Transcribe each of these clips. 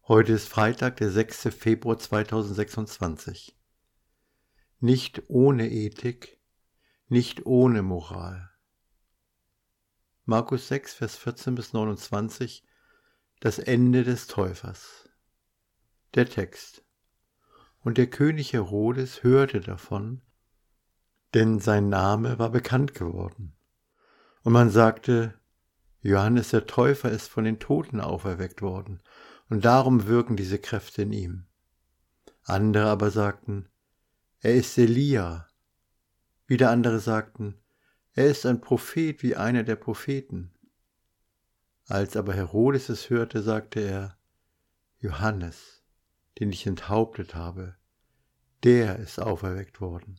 Heute ist Freitag, der 6. Februar 2026. Nicht ohne Ethik, nicht ohne Moral. Markus 6, Vers 14 bis 29, das Ende des Täufers. Der Text. Und der König Herodes hörte davon, denn sein Name war bekannt geworden. Und man sagte, Johannes der Täufer ist von den Toten auferweckt worden, und darum wirken diese Kräfte in ihm. Andere aber sagten, er ist Elia. Wieder andere sagten, er ist ein Prophet wie einer der Propheten. Als aber Herodes es hörte, sagte er, Johannes, den ich enthauptet habe, der ist auferweckt worden.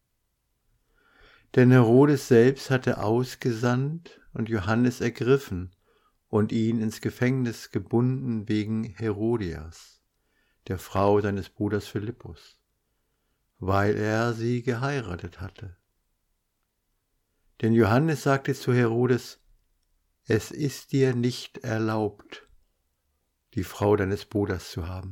Denn Herodes selbst hatte ausgesandt und Johannes ergriffen und ihn ins Gefängnis gebunden wegen Herodias, der Frau seines Bruders Philippus, weil er sie geheiratet hatte. Denn Johannes sagte zu Herodes, es ist dir nicht erlaubt, die Frau deines Bruders zu haben.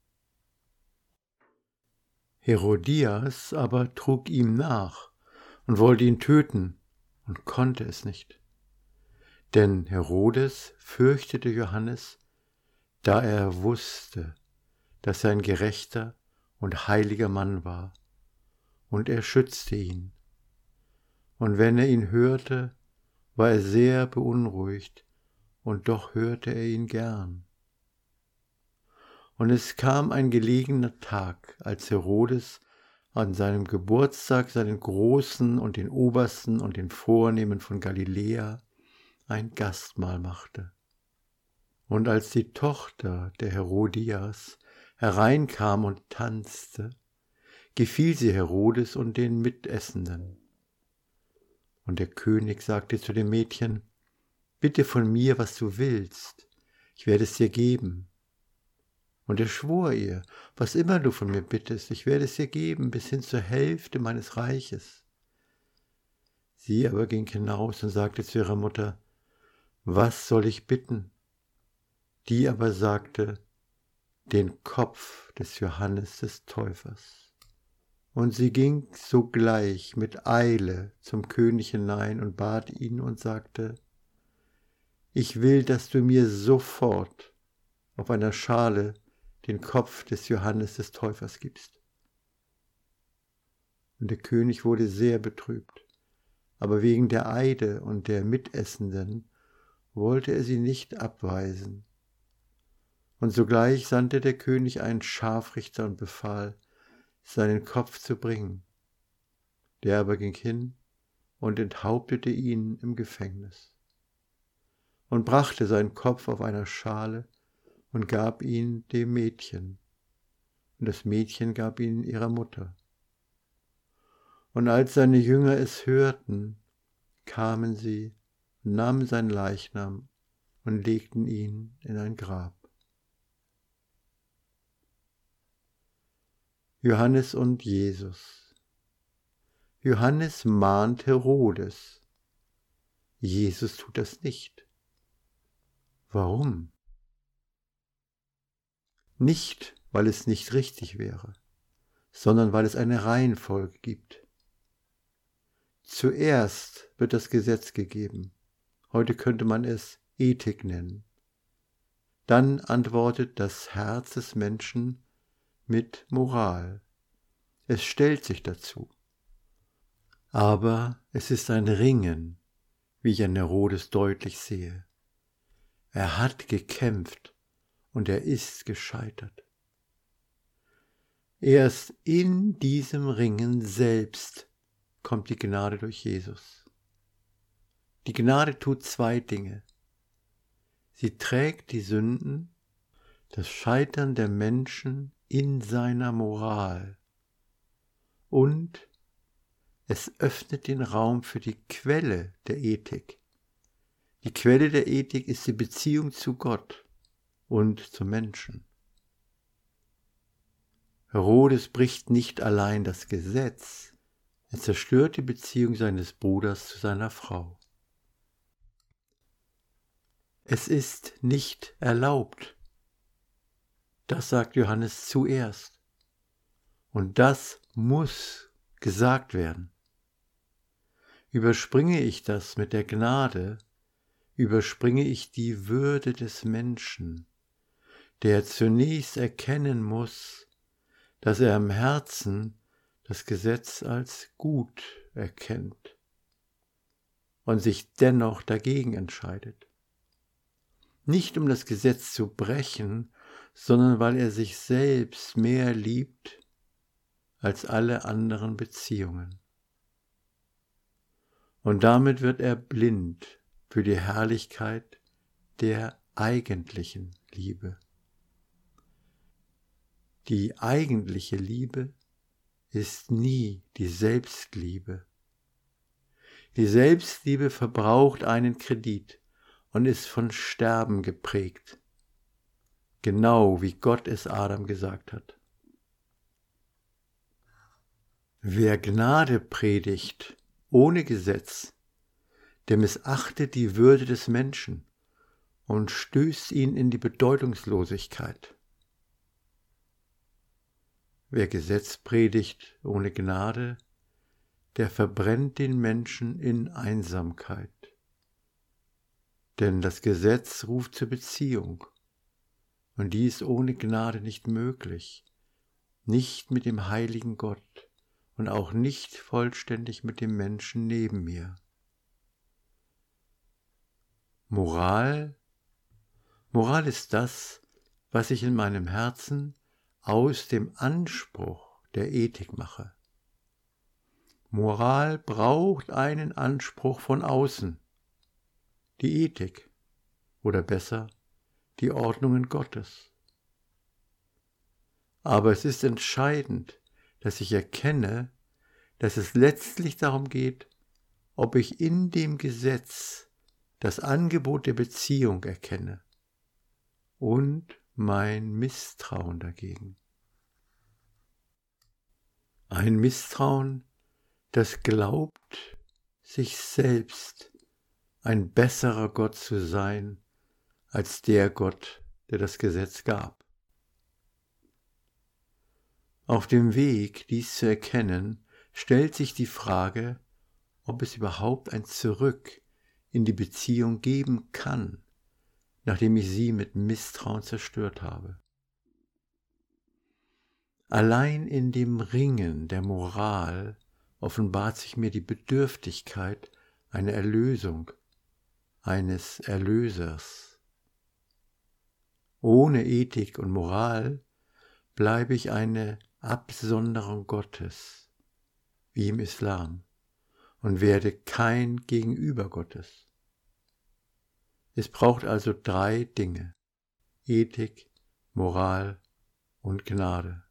Herodias aber trug ihm nach und wollte ihn töten und konnte es nicht. Denn Herodes fürchtete Johannes, da er wusste, dass er ein gerechter und heiliger Mann war, und er schützte ihn. Und wenn er ihn hörte, war er sehr beunruhigt, und doch hörte er ihn gern. Und es kam ein gelegener Tag, als Herodes an seinem Geburtstag seinen Großen und den Obersten und den Vornehmen von Galiläa ein Gastmahl machte. Und als die Tochter der Herodias hereinkam und tanzte, gefiel sie Herodes und den Mitessenden. Und der König sagte zu dem Mädchen, bitte von mir, was du willst, ich werde es dir geben. Und er schwor ihr, was immer du von mir bittest, ich werde es dir geben, bis hin zur Hälfte meines Reiches. Sie aber ging hinaus und sagte zu ihrer Mutter, was soll ich bitten? Die aber sagte, den Kopf des Johannes des Täufers. Und sie ging sogleich mit Eile zum König hinein und bat ihn und sagte, ich will, dass du mir sofort auf einer Schale den Kopf des Johannes des Täufers gibst. Und der König wurde sehr betrübt, aber wegen der Eide und der Mitessenden wollte er sie nicht abweisen. Und sogleich sandte der König einen Scharfrichter und befahl, seinen Kopf zu bringen. Der aber ging hin und enthauptete ihn im Gefängnis und brachte seinen Kopf auf einer Schale und gab ihn dem Mädchen, und das Mädchen gab ihn ihrer Mutter. Und als seine Jünger es hörten, kamen sie, nahmen seinen Leichnam und legten ihn in ein Grab. Johannes und Jesus. Johannes mahnt Herodes. Jesus tut das nicht. Warum? Nicht, weil es nicht richtig wäre, sondern weil es eine Reihenfolge gibt. Zuerst wird das Gesetz gegeben. Heute könnte man es Ethik nennen. Dann antwortet das Herz des Menschen mit Moral. Es stellt sich dazu. Aber es ist ein Ringen, wie ich an Herodes deutlich sehe. Er hat gekämpft und er ist gescheitert. Erst in diesem Ringen selbst kommt die Gnade durch Jesus. Die Gnade tut zwei Dinge. Sie trägt die Sünden, das Scheitern der Menschen in seiner Moral und es öffnet den Raum für die Quelle der Ethik. Die Quelle der Ethik ist die Beziehung zu Gott und zum Menschen. Herodes bricht nicht allein das Gesetz, er zerstört die Beziehung seines Bruders zu seiner Frau. Es ist nicht erlaubt. Das sagt Johannes zuerst. Und das muss gesagt werden. Überspringe ich das mit der Gnade, überspringe ich die Würde des Menschen, der zunächst erkennen muss, dass er im Herzen das Gesetz als gut erkennt und sich dennoch dagegen entscheidet. Nicht um das Gesetz zu brechen, sondern weil er sich selbst mehr liebt als alle anderen Beziehungen. Und damit wird er blind für die Herrlichkeit der eigentlichen Liebe. Die eigentliche Liebe ist nie die Selbstliebe. Die Selbstliebe verbraucht einen Kredit und ist von Sterben geprägt, genau wie Gott es Adam gesagt hat. Wer Gnade predigt ohne Gesetz, der missachtet die Würde des Menschen und stößt ihn in die Bedeutungslosigkeit. Wer Gesetz predigt ohne Gnade, der verbrennt den Menschen in Einsamkeit. Denn das Gesetz ruft zur Beziehung, und die ist ohne Gnade nicht möglich, nicht mit dem heiligen Gott und auch nicht vollständig mit dem Menschen neben mir. Moral ist das, was ich in meinem Herzen aus dem Anspruch der Ethik mache. Moral braucht einen Anspruch von außen, die Ethik oder besser die Ordnungen Gottes. Aber es ist entscheidend, dass ich erkenne, dass es letztlich darum geht, ob ich in dem Gesetz das Angebot der Beziehung erkenne und mein Misstrauen dagegen. Ein Misstrauen, das glaubt, sich selbst ein besserer Gott zu sein als der Gott, der das Gesetz gab. Auf dem Weg, dies zu erkennen, stellt sich die Frage, ob es überhaupt ein Zurück in die Beziehung geben kann, nachdem ich sie mit Misstrauen zerstört habe. Allein in dem Ringen der Moral offenbart sich mir die Bedürftigkeit einer Erlösung, eines Erlösers. Ohne Ethik und Moral bleibe ich eine Absonderung Gottes, wie im Islam, und werde kein Gegenüber Gottes. Es braucht also 3 Dinge: Ethik, Moral und Gnade.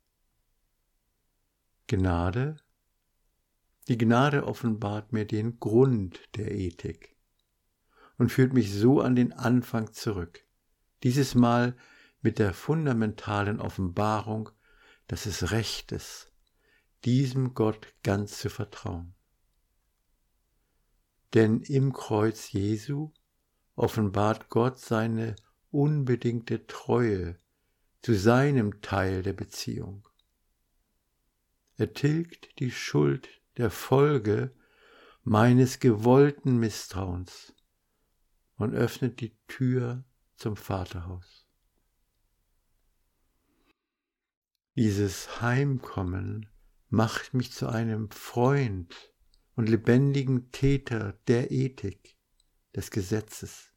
Gnade? Die Gnade offenbart mir den Grund der Ethik und führt mich so an den Anfang zurück, dieses Mal mit der fundamentalen Offenbarung, dass es recht ist, diesem Gott ganz zu vertrauen. Denn im Kreuz Jesu offenbart Gott seine unbedingte Treue zu seinem Teil der Beziehung. Er tilgt die Schuld der Folge meines gewollten Misstrauens und öffnet die Tür zum Vaterhaus. Dieses Heimkommen macht mich zu einem Freund und lebendigen Täter der Ethik, des Gesetzes.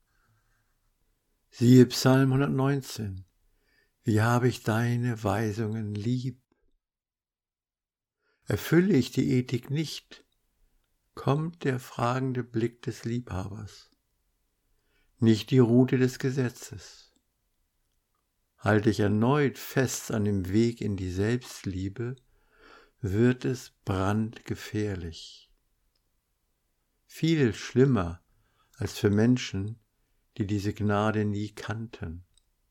Siehe Psalm 119, wie habe ich deine Weisungen lieb. Erfülle ich die Ethik nicht, kommt der fragende Blick des Liebhabers, nicht die Rute des Gesetzes. Halte ich erneut fest an dem Weg in die Selbstliebe, wird es brandgefährlich. Viel schlimmer als für Menschen, die diese Gnade nie kannten.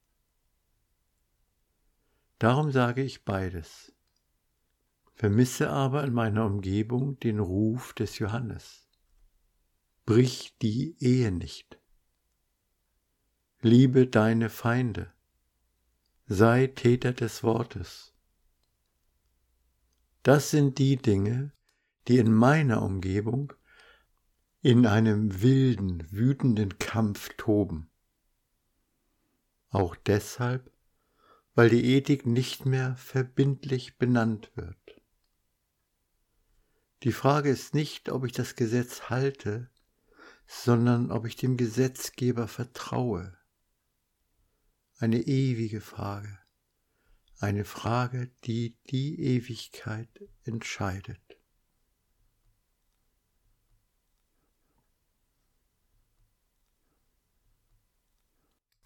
Darum sage ich beides, vermisse aber in meiner Umgebung den Ruf des Johannes. Brich die Ehe nicht. Liebe deine Feinde. sei Täter des Wortes. Das sind die Dinge, die in meiner Umgebung in einem wilden, wütenden Kampf toben. Auch deshalb, weil die Ethik nicht mehr verbindlich benannt wird. Die Frage ist nicht, ob ich das Gesetz halte, sondern ob ich dem Gesetzgeber vertraue. Eine ewige Frage, eine Frage, die die Ewigkeit entscheidet.